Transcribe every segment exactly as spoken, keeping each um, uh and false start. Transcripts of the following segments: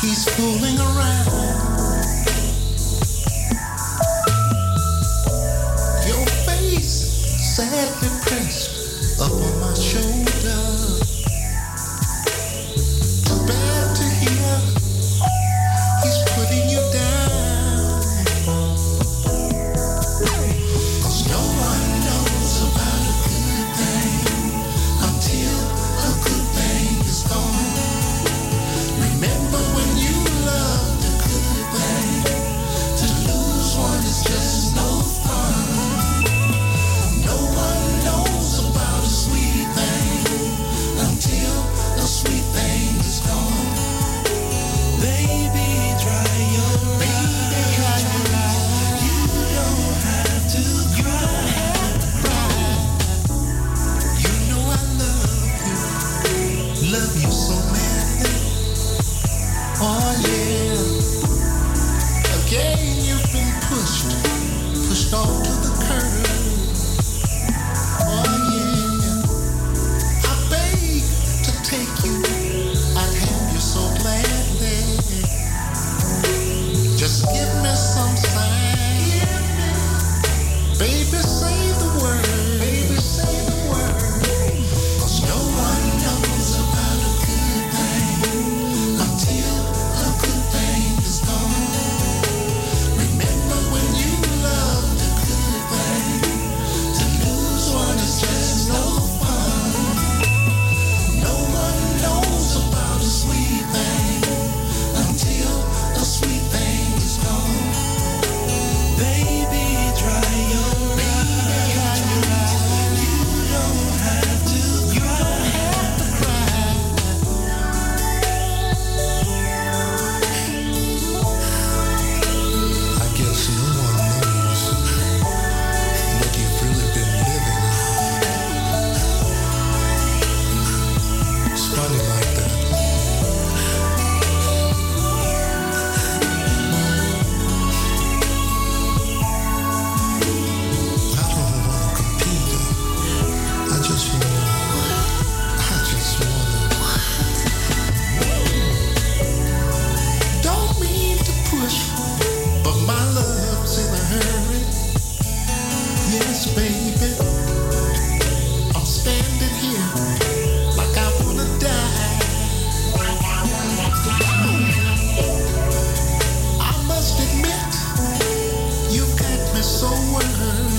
he's fooling around. Your face sadly pressed up on my shoulder. Too bad to hear he's putting you down. 'Cause no one knows about a good thing until a good thing is gone. Remember when you loved a good thing? To lose one is just no fun. No one knows about a sweet thing until the sweet thing is gone. Baby, dry your baby, dry your eyes. You don't have to cry. You know I love you, love you so madly. Oh yeah. Again you've been pushed, pushed off to the curb. Oh yeah. I beg to take you, I'd have you so gladly. Just give me some sign. Baby, say the word. Baby, say the word. 'Cause no one knows about a good thing until a good thing is gone. Remember when you loved a good thing? To lose one is just no fun. No one knows about a sweet thing until the sweet thing is gone. Baby, dry your eyes. You don't have to cry. I guess no one knows what you've really been living. It's funny like that. I don't want to compete. I just want to, I just want to. Don't mean to push, but my love's in a hurry. Yes, baby. I'm standing here like I wanna die. I must admit, you got me so worried.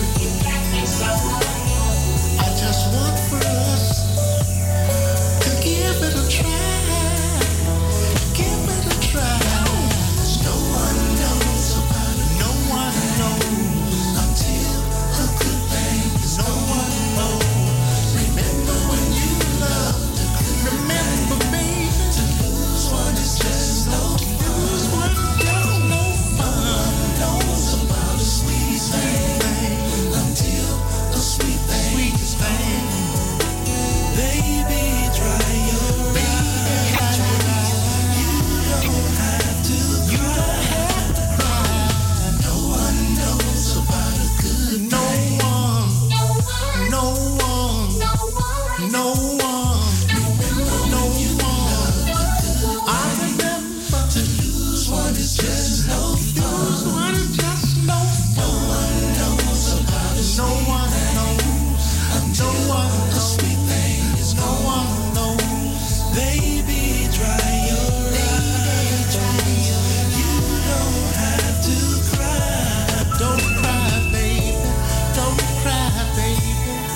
I just want for us to give it a try. Give it a try. 'Cause no one knows about it. No one knows until a good thing is no one knows. Remember when you loved a good remember me. To lose one is just no fun. Lose one just no fun. No one knows about a sweet thing until the sweet thing is gone. Baby, dry your eyes. You don't have to cry. No one knows about a good no one. No one. No one. Remember no one. I remember to lose one is just no fun. Lose one is just no fun. No one knows about it. No one knows until the sweet thing is no one knows. Baby, dry your eyes. You don't have to cry. Don't cry, baby. Don't cry, baby.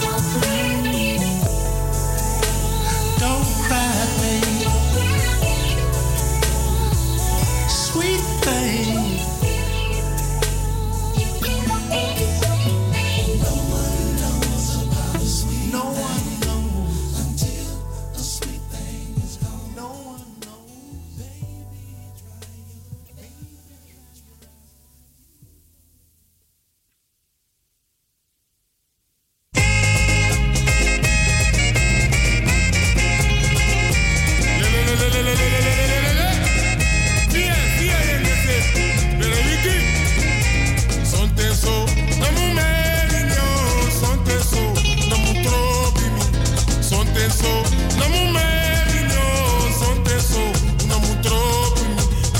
Don't cry, baby. Sweet thing. No one knows about a sweet No one knows until the sweet thing is gone. No one knows. Baby, try your Son teso, na mumer, no, son teso, na mutropi,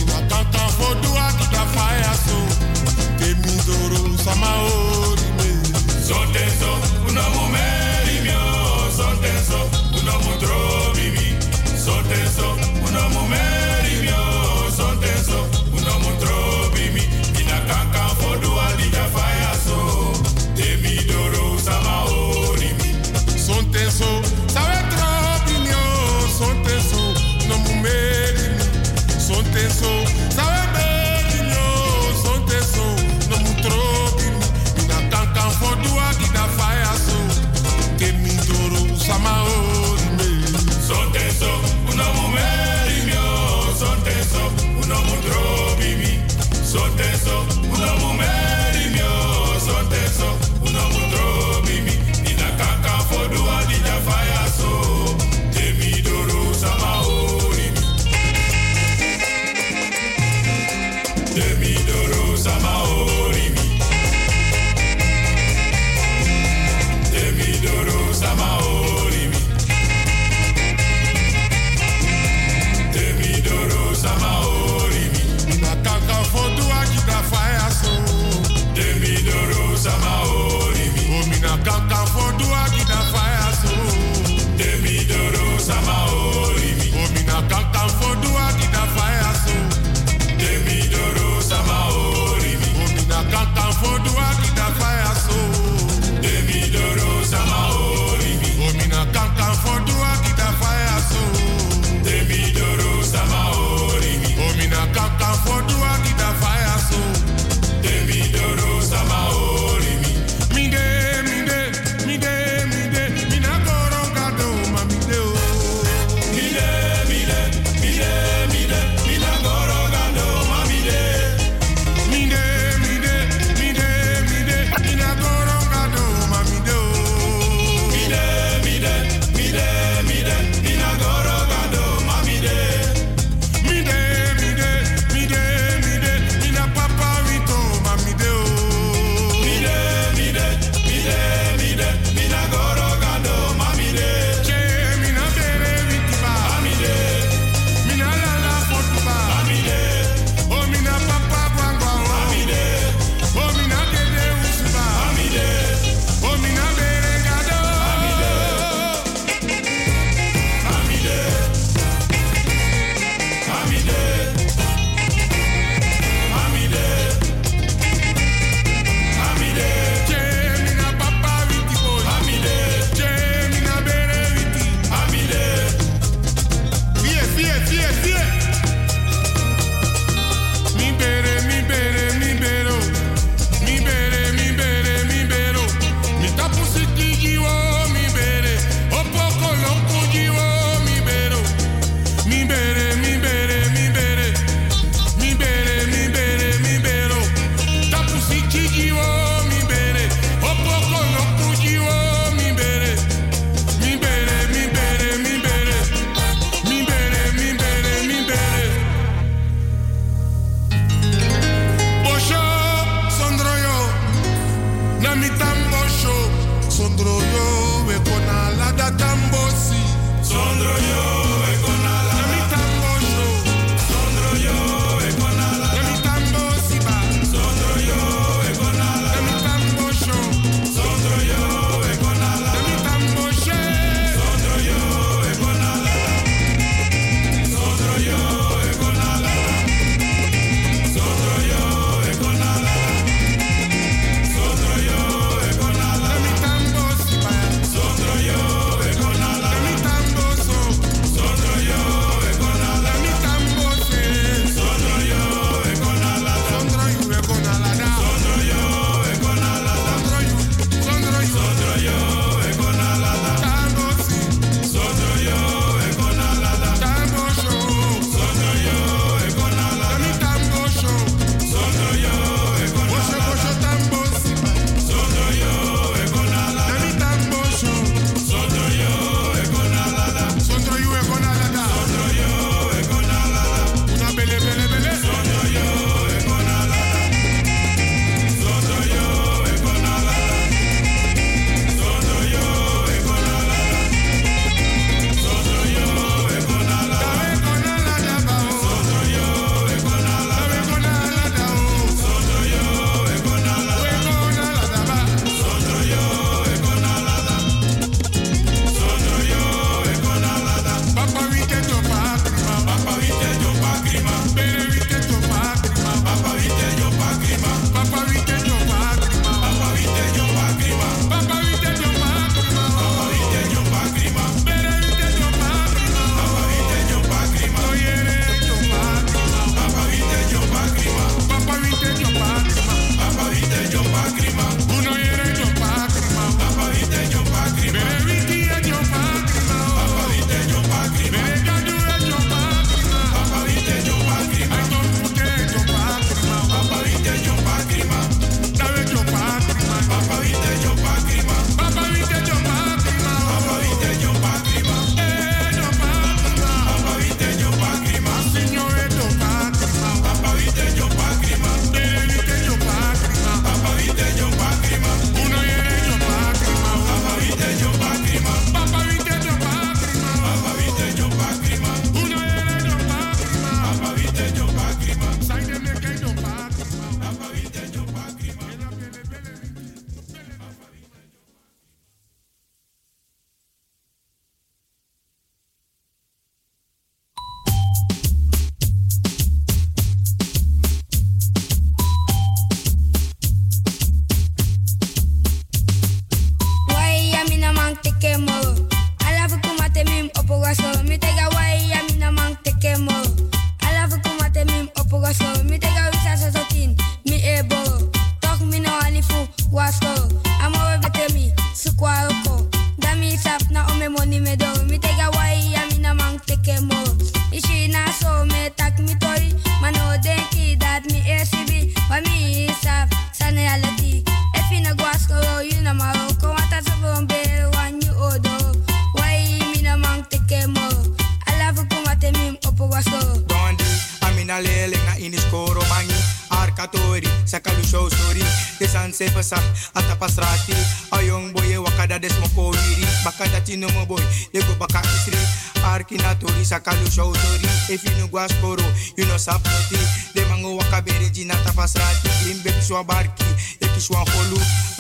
sakalu show story. Desan sepasa atapasrati. Ayong boy wakada desmoko wiri. Bakada tino mo boy, yego baka isri. Arkinatori sakalu show story. If you no guasporo, you no sapoti. De mango wakabere jina tapasrati. Limbe kiswa barki, ekiswa holu.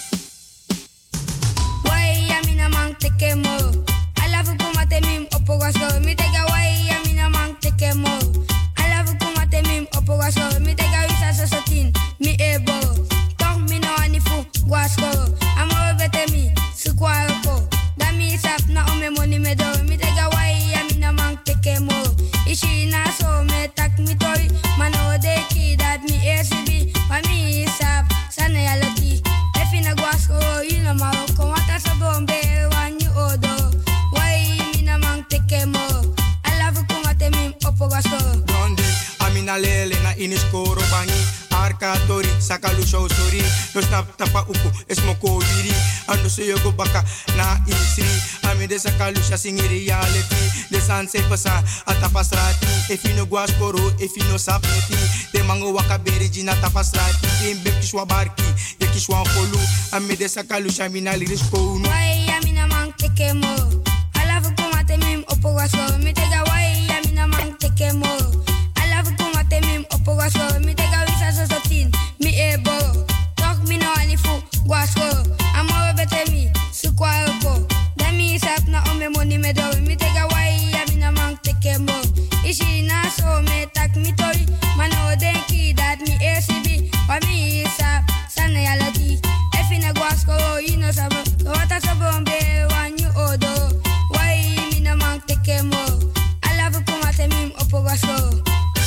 Why amina mang tekemo? Alafu kumate mim opogaso. Mi tega why amina mang tekemo? Alafu kumate mim opogaso. Mi tega wisa sosotin. Mi ebo. Tok mi no anifu guasko. Amo bete mi sukwa ko. Dami sap na ome moni medo. Mi tega why amina mang tekemo? Ishi na so me tak mi tori. Mano de ki dat mi A C B. Pa mi sap sana yaloti. Efina guasko you know Morocco. Wata sa bombe wan you odo. Why mi na mang tekemo? Alafu kumate mim opogaso. Donde amina lele na iniskoro bangi. Arkatori sakalu show story. No snap tapa uku esmoko wiri. Ando se yogo baka na isri. Ami de sakalu sha singi reality. De san se pasa atapasrati. If you no guasporo, if you no sapnoti. De mango wakabere jina tapasrati. Imbe kishwa barki, ye kishwa holu. Ami de sakalu sha mina lirisko no. Why amina mang tekemo? Alafu kumate mim opogaso. Mi tega why amina mang tekemo? Alafu kumate mim opogaso. Mi tega wisa sosotin. Mi ebo. Tok mi no anifu guasko. Amo bete mi sukwa ko. Dami sap na ome moni medo. Mi tega why amina mang tekemo? Ishi na so me tak mi tori. Mano denki dat mi A C B. Pa mi sap sana yalati. Efina guasko you know sabo. Wata sabombe wan you odo. Why mi na mang tekemo? Alafu kumate mim opogaso.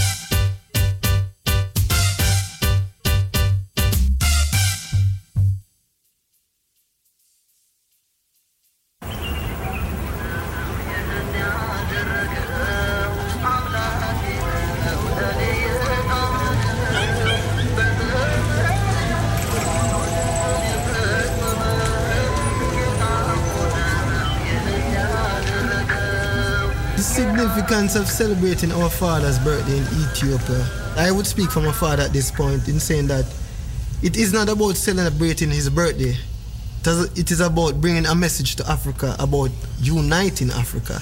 The significance of celebrating our father's birthday in Ethiopia. I would speak for my father at this point in saying that it is not about celebrating his birthday. It is- It is about bringing a message to Africa about uniting Africa.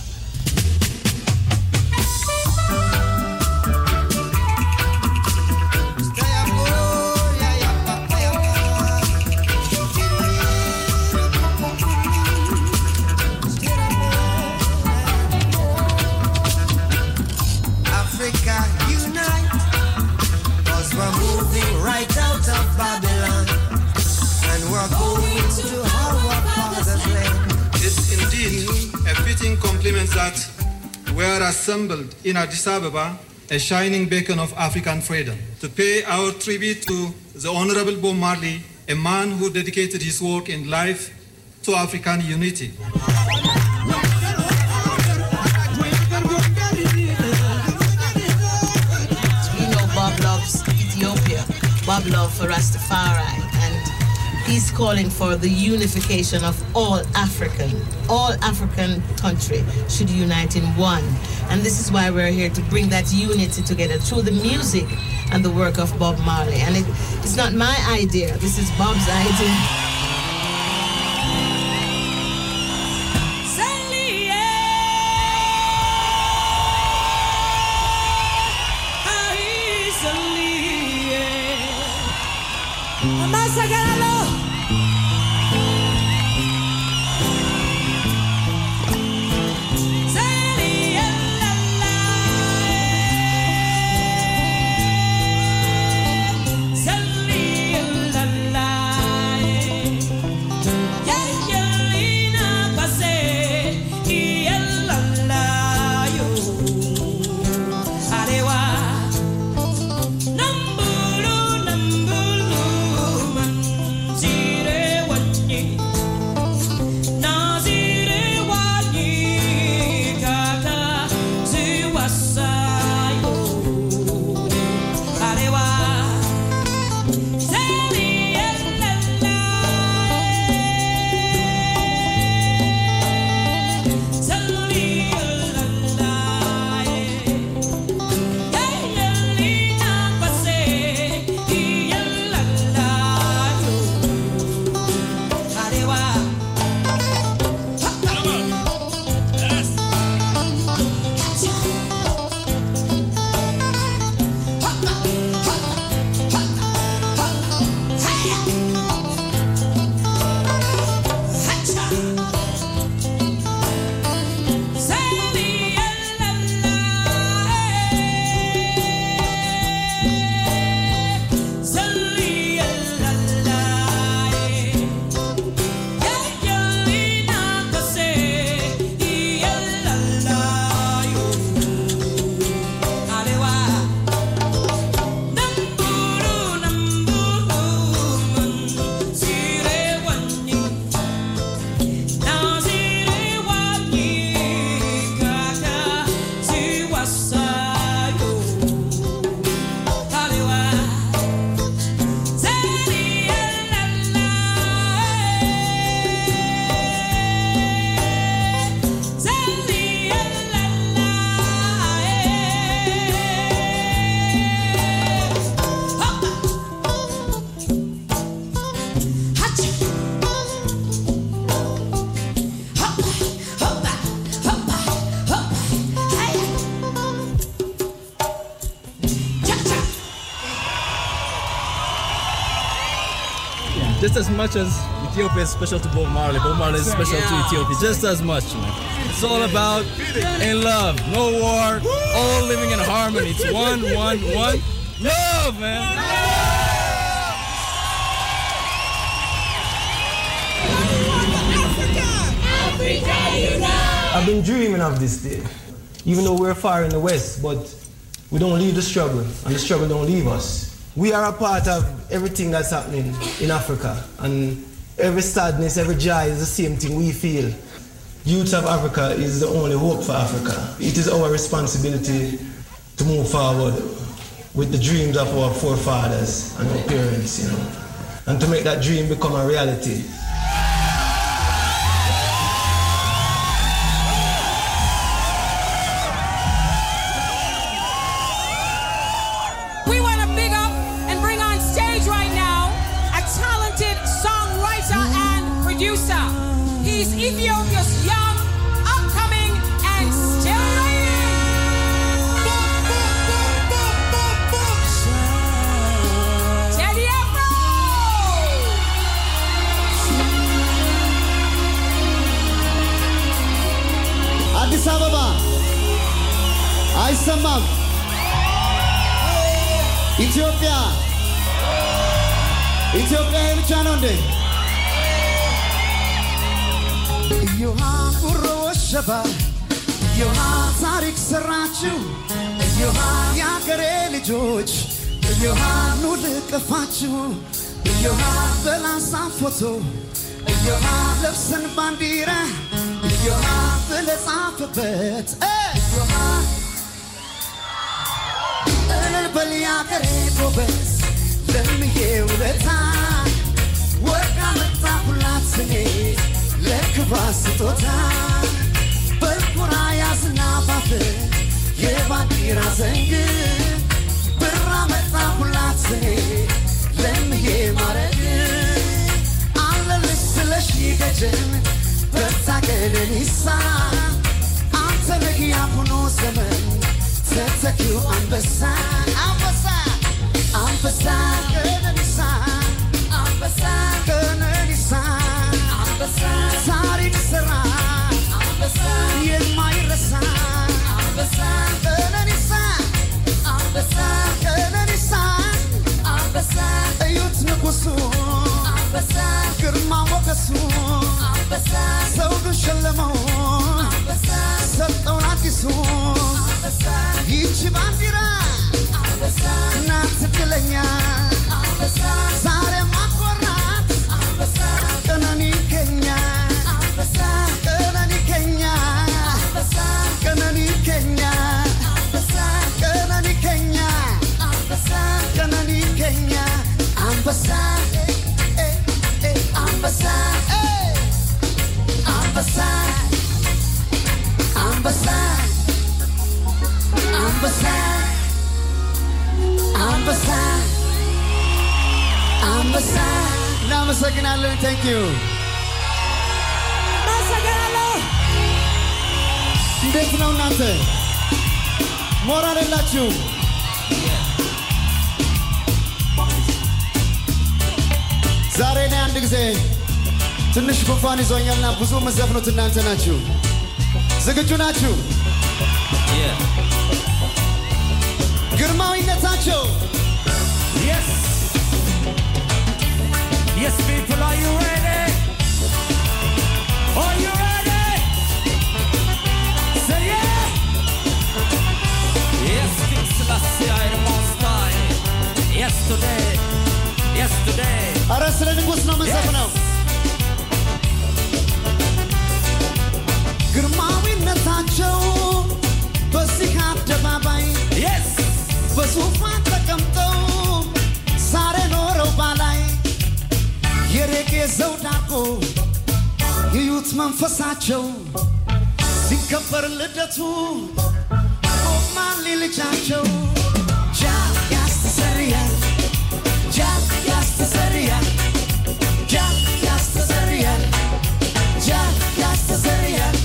Africa unite, 'cause we're moving right out of Babylon, and we're going to our father's land. It's indeed a fitting compliment that we are assembled in Addis Ababa, a shining beacon of African freedom, to pay our tribute to the Honorable Bob Marley, a man who dedicated his work and life to African unity. You know Bob loves Ethiopia. Bob loves for Rastafari, and he's calling for the unification of all African, all African country should unite in one. And this is why we're here to bring that unity together through the music and the work of Bob Marley. And it, it's not my idea, this is Bob's idea. just as much as Ethiopia is special to Bob Marley, Bob Marley is special yeah. to Ethiopia, just as much, man. It's all about in love, no war, all living in harmony. It's one, one, one, love, man. Africa, unite! I've been dreaming of this day, even though we're far in the west, but we don't leave the struggle, and the struggle don't leave us. We are a part of everything that's happening in Africa, and every sadness, every joy is the same thing we feel. Youth of Africa is the only hope for Africa. It is our responsibility to move forward with the dreams of our forefathers and our parents, you know, and to make that dream become a reality. Ethiopia's young, upcoming, and still reigning. Teddy Afro! Addis Ababa, Aisamam, Ethiopia, Ethiopia Emchanonde. Yohan Uroshaba, Yohan Tarik Sarachu, Yohan Yakare George, Yohan Nudikafachu, Yohan Belasa Photo, Yohan Lipson Bandira, Yohan Belas Alphabet, Yohan Beliakare Bobes, let me hear the time. Work on the top of Latin. ለክባስቶታ በልኩራያ ስናባፍ የባንዲራ ዘንግ ብራ መጣ ሁላት ስኔ ለምዬ ማረግ አለልሽ ስለሽ ገጀን በታገለኒሳ አንተ ነህ ያሁኑ ዘመን ተተኪው አንበሳ አንበሳ አንበሳ ገነኒሳ አንበሳ ገነኒሳ ታሪክ ስራ አንበሳ የማይረሳ አንበሳ ቀነኒሳ አንበሳ ቀነኒሳ አንበሳ እዩት ንጉሱ አንበሳ ግርማ ሞገሱ አንበሳ ዘውዱ ሸለመው አንበሳ ሰጠው አዲሱ አንበሳ ይህች ባንዲራ አንበሳ ናት ትክክለኛ አንበሳ ዛሬ ማኮራት አንበሳ ቀነኒ Kenya, Ambassa, Kanani Kenya, Ambassa, Kanani Kenya, Ambassa, Kanani Kenya, Ambassa, Kanani Kenya, Ambassa, eh, eh, Ambassa, eh, Ambassa, Ambassa, Ambassa, Ambassa, Ambassa. Namasakinalo, thank you. እንዴት ነው እናንተ ሞራል የላችሁ? ዛሬ ነው አንድ ጊዜ ትንሽ ጉንፋን ይዞኛልና ብዙ መዘፍኑት እናንተ ናችሁ። ዝግጁ ናችሁ? ግርማዊነታቸው Yes. Yes, people, are you ready? Are you ready? Say yeah. Yes, King Selassie, I am on style. Yesterday, yesterday. ኧረ ስለ ንጉሥ ነው መዘፍነው። ግርማዊነታቸው በዚህ አደባባይ Yes. በዙፋን ተቀምጠው ዛሬ ኖረው ባላይ የሬጌ ዘውድ አርጎ ይዩት መንፈሳቸው ሲከበር ልደቱ ማሊ ልጃቸው ጃ ያስተሰርያል ጃ ያስተሰርያል ጃ ያስተሰርያል ጃ ያስተሰርያል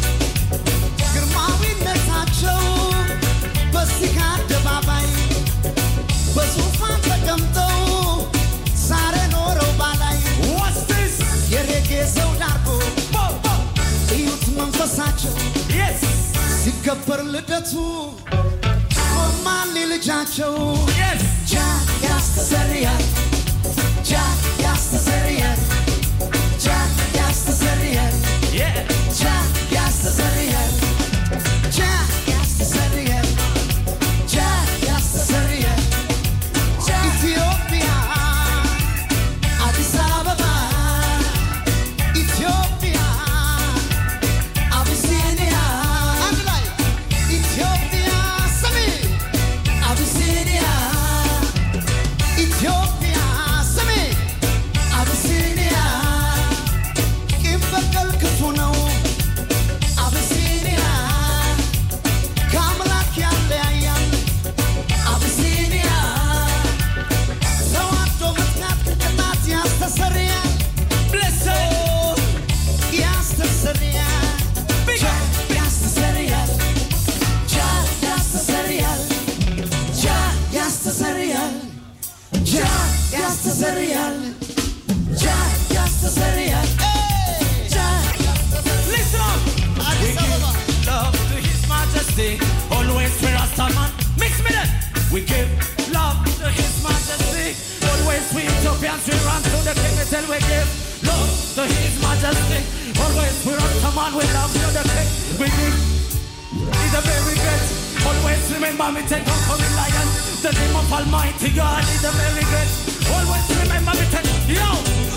ግርማዊነታቸው በዚህ አደባባይ በዙፋን ተቀምጠው ዛሬ ኖረው ባላይ What's ሲከበር ልደቱ ማን ልጃቸው ጃ ያስተሰርያል ጃ ያስተሰርያል ጃ ያስተሰርያል ጃ ያስተሰርያል ጃ ያስተሰርያል ጃ ያስተሰርያል ኢትዮጵያ አዲስ አበባ ኢትዮጵያ አቢሲኒያ አንድ ላይ ኢትዮጵያ ስሚ አቢሲኒያ ኢትዮጵያ ስሚ አቢሲኒያ ቂም በቀል ክፉ ነው አቢሲኒያ ከአምላክ ያለያያል አቢሲኒያ ሰዋዶ ምክንያት ቅጣት ያስተሰርያል ያስተሰርያል ጃ ያስተሰርያል ጃ ያስተሰርያል ጃ ያስተሰርያል ጃ ያስተሰርያል ጃ ያስተሰርያል ጃ Listen up. We give love to His Majesty. Always we Rastaman. Mix me then. We give love to His Majesty. Always we Ethiopians we run to the king until we give love to His Majesty. Always we Rastaman we love to the king. We give. He's a very great. Always remember me take up for the lion. The name of Almighty God is a very great. Always remember me take. Yo.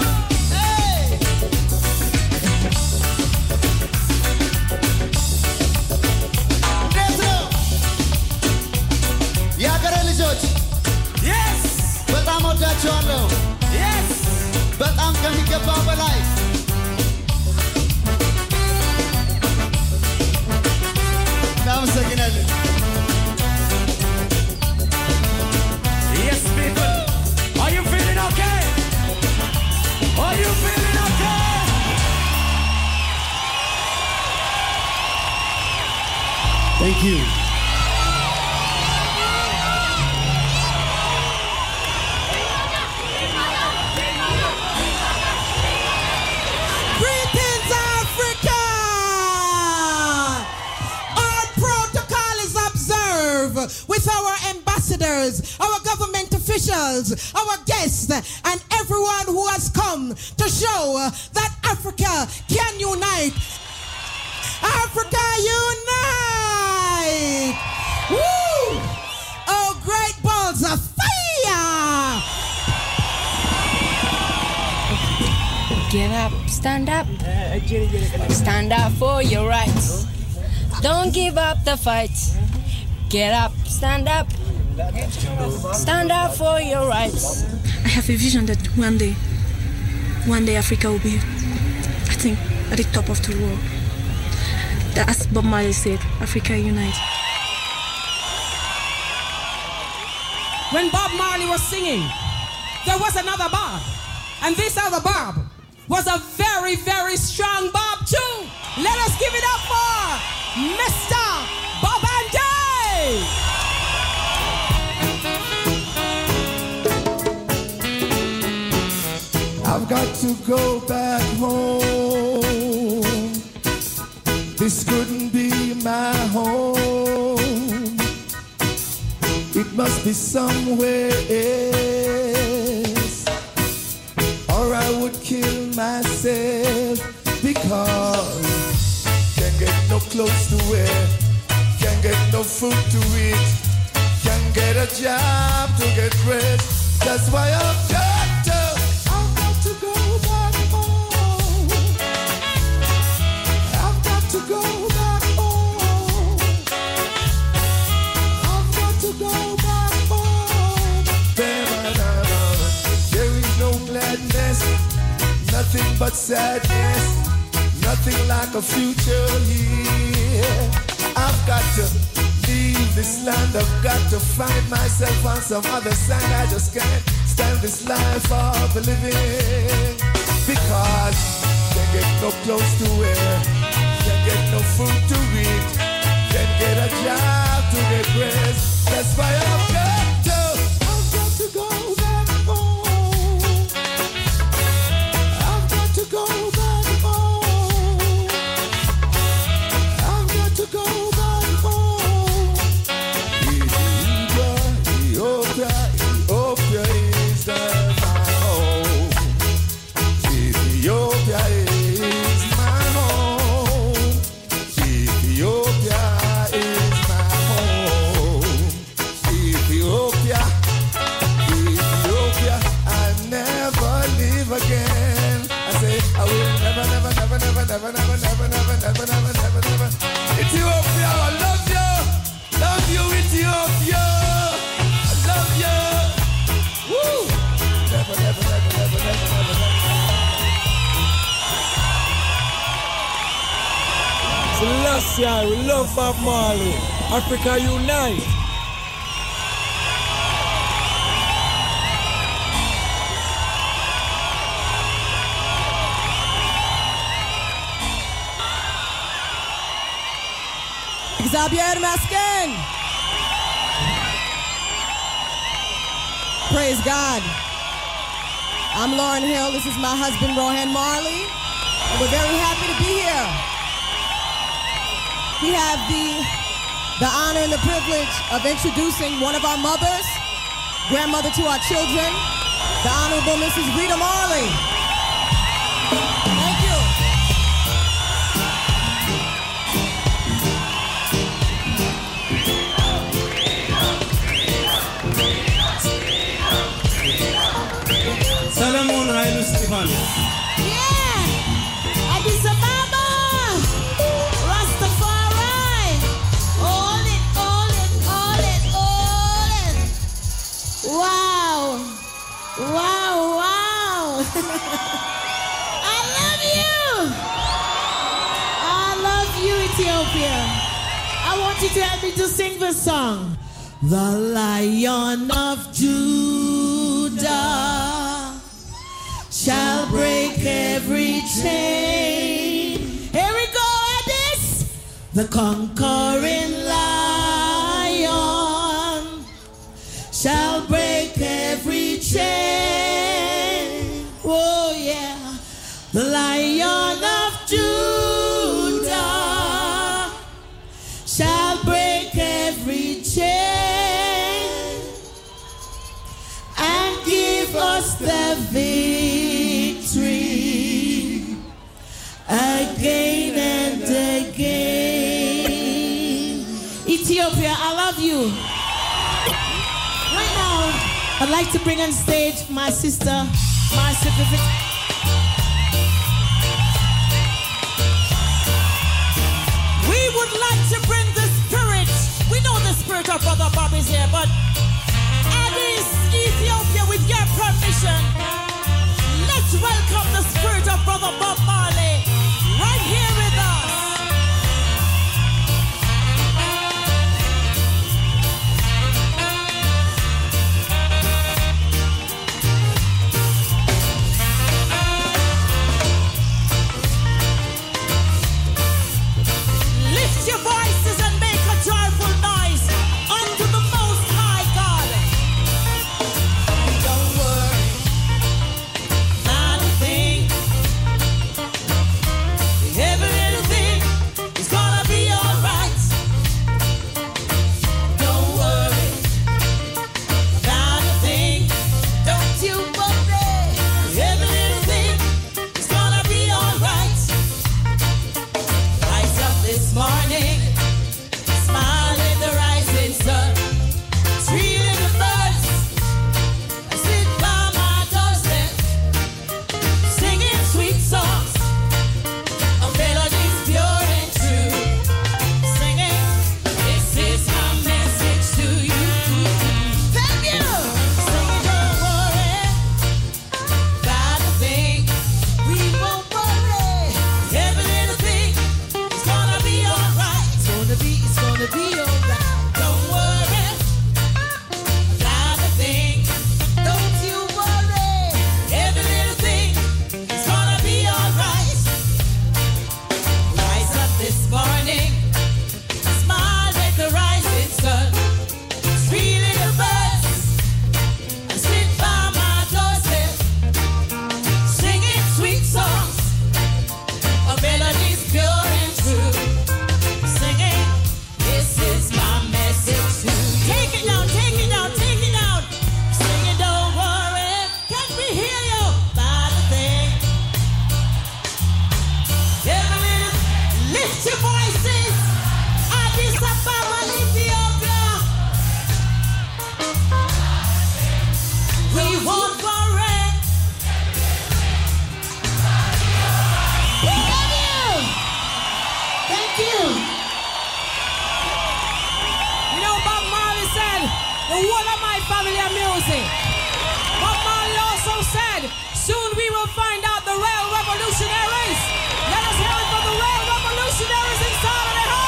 የአገሬ ልጆች Yes. በጣም ወዳችኋለሁ Yes. በጣም ከሚገባው በላይ እናመሰግናለን Yes, people. Are you feeling okay? Are you feeling okay? Thank you. Greetings, Africa! All protocol is observed with our ambassadors, our government officials, our guests, and everyone who has come to show that Africa can unite. Africa unite! Woo! Oh, great balls of fire! Get up, stand up. Stand up for your rights. Don't give up the fight. Get up, stand up. Stand up for your rights. I have a vision that one day, one day Africa will be, I think, at the top of the world. As Bob Marley said, Africa unite. When Bob Marley was singing, there was another Bob. And this other Bob was a very, very strong Bob too. Let us give it up for Mister Bob Anday. I've got to go back home. This couldn't be my home. It must be somewhere else, or I would kill myself because can't get no clothes to wear, can't get no food to eat, can't get a job to get rest. That's why I've got to, I've got to go back home. I've got to go back home. I've got to go back home. There is no gladness, nothing but sadness, nothing like a future here. I've got to leave this land, I've got to find myself on some other side. I just can't stand this life of living because can't get no clothes to wear, can't get no food to eat, can't get a job to get rest. That's why I've got to, I've got to go back home. I've got to go back home. I've got to go back home. Selassie, we love Bob Marley. Africa unite. Xavier Maskin. Praise God. I'm Lauren Hill. This is my husband, Rohan Marley. And we're very happy to be here. We have the, the honor and the privilege of introducing one of our mothers, grandmother to our children, the Honorable Missus Rita Marley. Thank you. Salamun Railu Stefan. Yeah! Addis Ababa! Rastafari! Hold it, hold it, hold it, hold it! Wow! Wow, wow! I love you! I love you, Ethiopia! I want you to help me to sing this song. The Lion of Judah shall break every chain. Here we go, Addis. The conquering lion shall break every chain. Oh yeah, the Lion of Judah shall break every chain and give us the victory again and again. Ethiopia, I love you. Right now, I'd like to bring on stage my sister, my certificate. We would like to bring the spirit. We know the spirit of Brother Bob is here, but Addis, Ethiopia, with your permission, let's welcome the spirit of Brother Bob Marley right here with us. Lift your voices and make a joyful noise unto the Most High God. Don't worry, not a thing. Every little thing is gonna be alright. Don't worry, not a thing. Don't you worry. Every little thing is gonna be alright. Rise up this morning, smile in the rising sun. Three little birds sit by my doorstep, singing sweet songs of melodies pure and true. Singing, this is my message to you. Thank you. Singing, don't worry about a thing. We won't worry. Every little thing is gonna be alright. It's gonna be, it's gonna be alright. Don't worry about a thing. Don't you worry. Every little thing is gonna be alright. Rise up this morning, smile at the rising sun. Three little birds sit by my doorstep, singing sweet songs of melodies pure and true. Singing, this is my message to you. Take it down, take it down, take it down. Singing, don't worry. Can we hear you? About a thing. Every little, lift your voices. Addis Ababa, Ethiopia. We won't worry. We love you. Thank you. You know, Bob Marley said, the whole of my family are music. Bob Marley also said, soon we will find out the real revolutionaries. Let us hear it for the real revolutionaries inside of the house.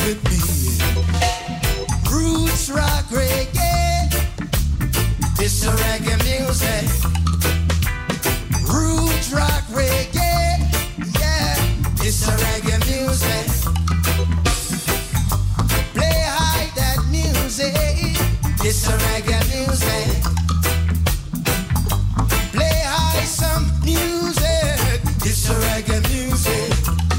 with me. Roots rock reggae. It's a reggae music. Roots rock reggae. Yeah, it's a reggae music. Play high that music. It's a reggae music. Play high some music. It's a reggae music.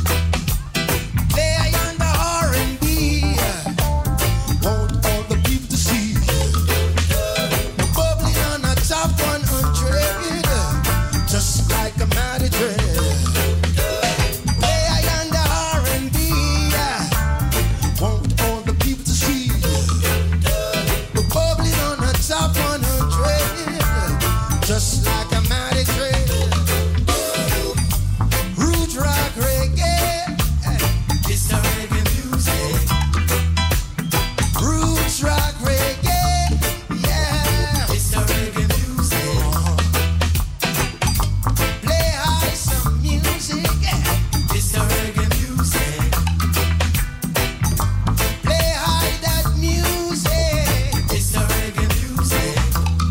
Play on the R and B. Want all the people to see. Bubbling on the top one hundred. Just like a mighty dread. Play on the R and B. Want all the people to see. Bubbling on the top one hundred. Just like a mighty dread. Root rock reggae. It's a reggae music. Roots rock reggae. Yeah, it's a reggae music. Play high some music. It's a reggae music. Play high that music. It's a reggae music.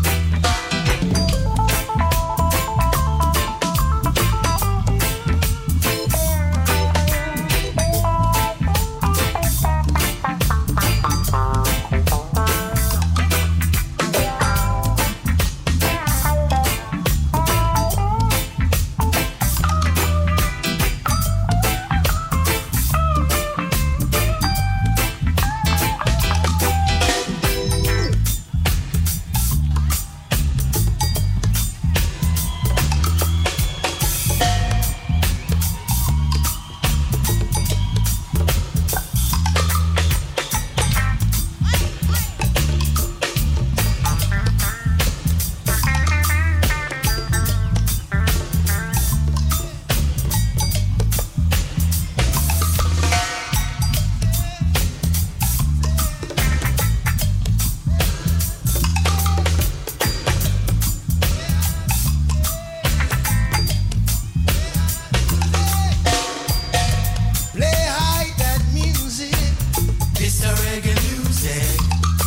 Play high that music. It's a reggae music.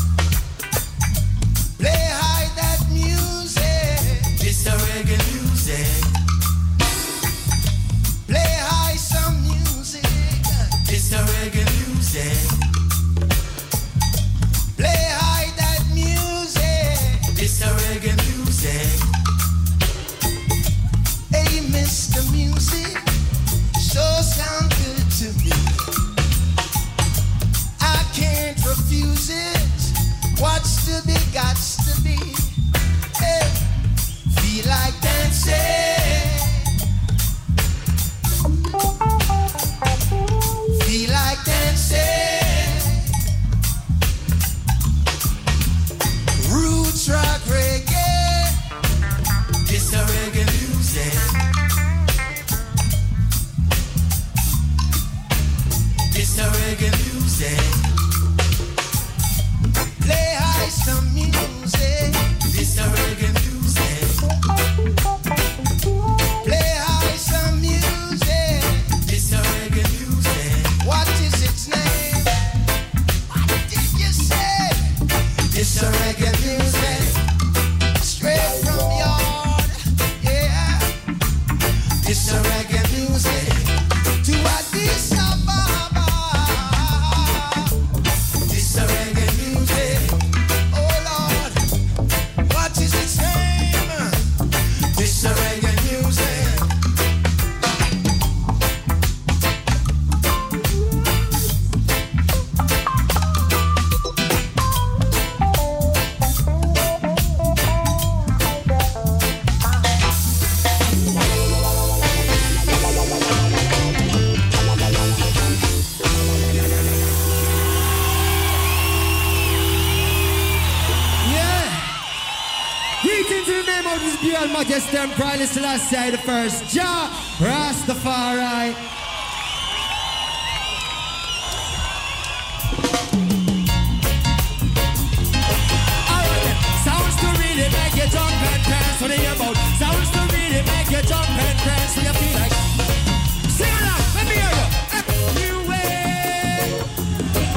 Play high that music. It's a reggae music. Play high some music. It's a reggae music. Play high that music. It's a reggae music. Hey, Mister Music, sure sound good to me. I can't refuse it. What's to be, gots to be. Hey, feel like dancing. Feel like dancing. Roots rock reggae. It's a reggae music. It's a reggae music. Play high some music. It's a reggae music. Play high some music. It's a reggae music. What is its name? What did you say? It's a reggae music. Straight from yard. Yeah. It's a reggae music. To Addis Ababa. It's a reggae music. Oh Lord, what is its name? It's a reggae music. Greetings in the name of His Imperial Majesty and Haile Selassie the First, Jah Rastafari. Alright then, sounds to really make you jump and dance. What are you about? Sounds to really make you jump and dance. So you feel like, sing along, let me hear you. New way.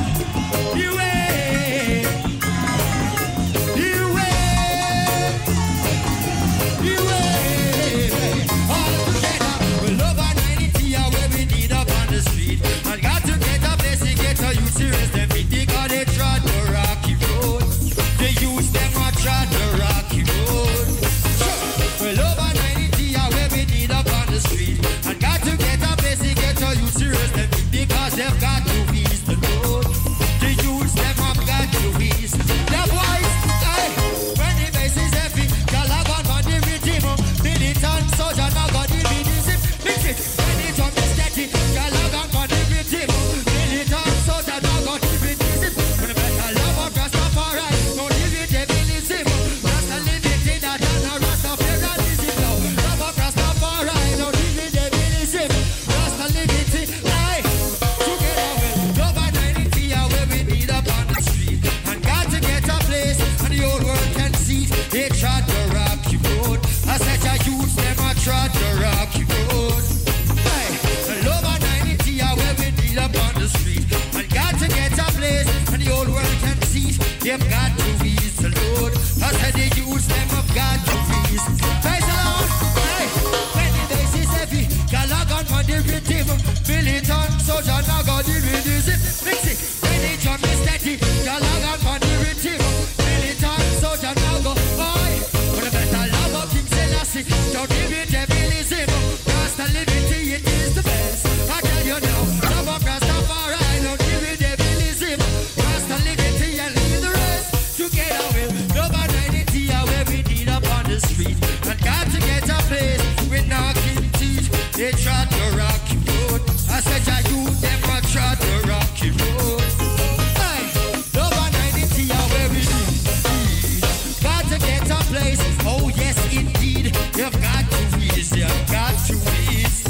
You've got to ease the load. I said the youths them have got to ease. Praise the Lord. Hey, when the bass is heavy, Gallagher on the rhythm. Militant soldier now got the rhythm. Mix it. When the drum is steady, Gallagher on the rhythm. Militant soldier now go. Boy, but the better love of King Selassie. Don't give it devilism. Rasta liberty, it is the best. I tell you now, love of Rastafari. Don't give it devilism. Rasta liberty and leave the rest. Together with number ninety, where we need up on the street. And got to get a place with knocking teeth. They tried to rock you road. I said, I you never tried to rock you road. Hey, number ninety, where we need. Got to get a place. Oh yes, indeed. You've got to ease. You've got to ease.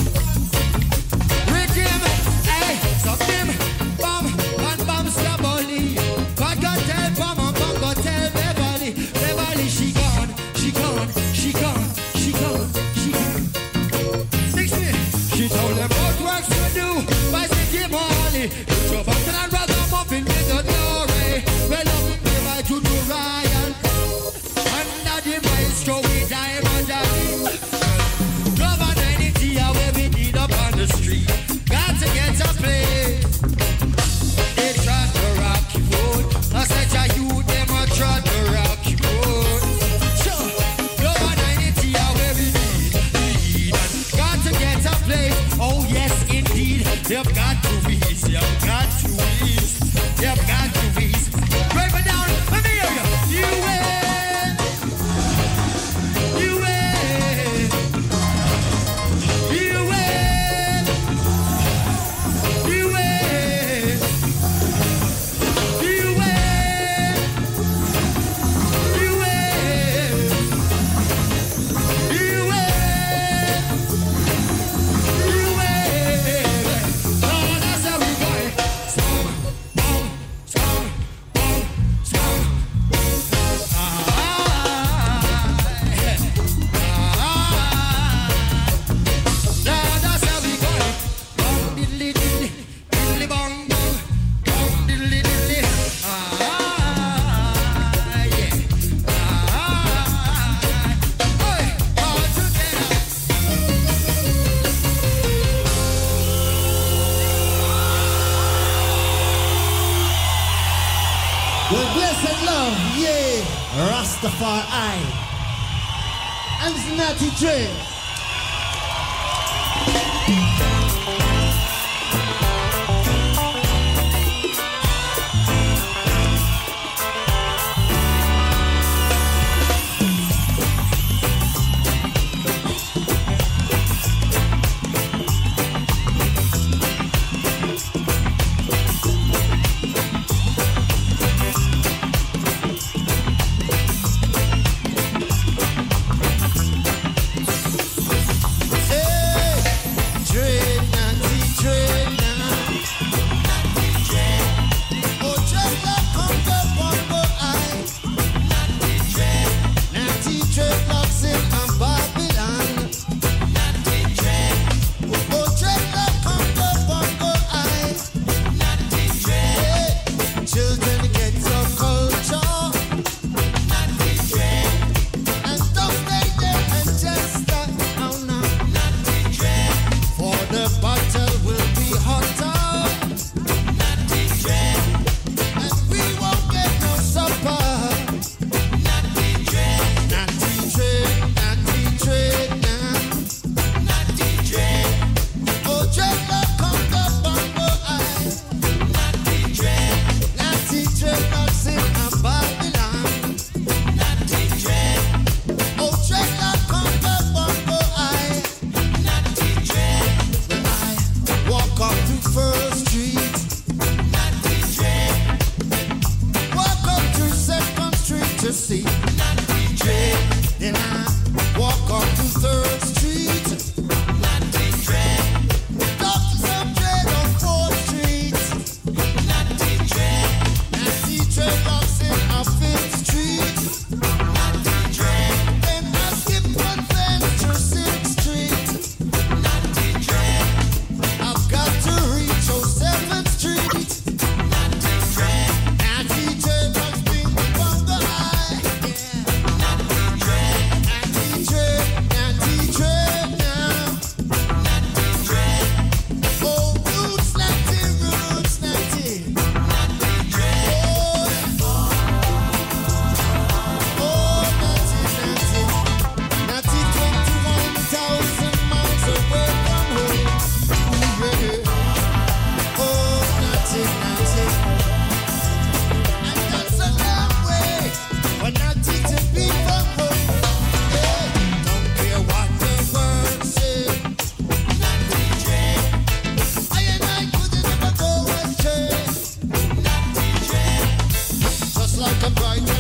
Rhythm, hey, some them, bum, and bum, staboli. God got tell bum, and bum got tell Beverly. Beverly, she gone, she gone, she gone, she gone, she gone. Fix me. She told them what works to do by Sticky Molly. Put your button and rather muffin with the glory. Well, up the right to do Ryan. Under the maestro, we diamond darling. Number ninety, where we need up on the street. Got to get a place. They tried to rock you road. I said, yeah, you them a tried to rock you road. Sure. Number ninety, where we need, need. Got to get a place. Oh yes, indeed. You've got to ease. You've got to ease. You've got to ease. Break it down. Let me hear you. You win. You win. You win. You win. You win. You win. You win. You win. Oh, that's how we go. Strong, strong, strong, strong, strong. Now that's how we go. Bong diddly diddly, diddly bong bong, bong diddly diddly. Ah, yeah. Ah, oi, all together. Well, blessed love, yeah, Rastafari. And it's Natty Dre. some try to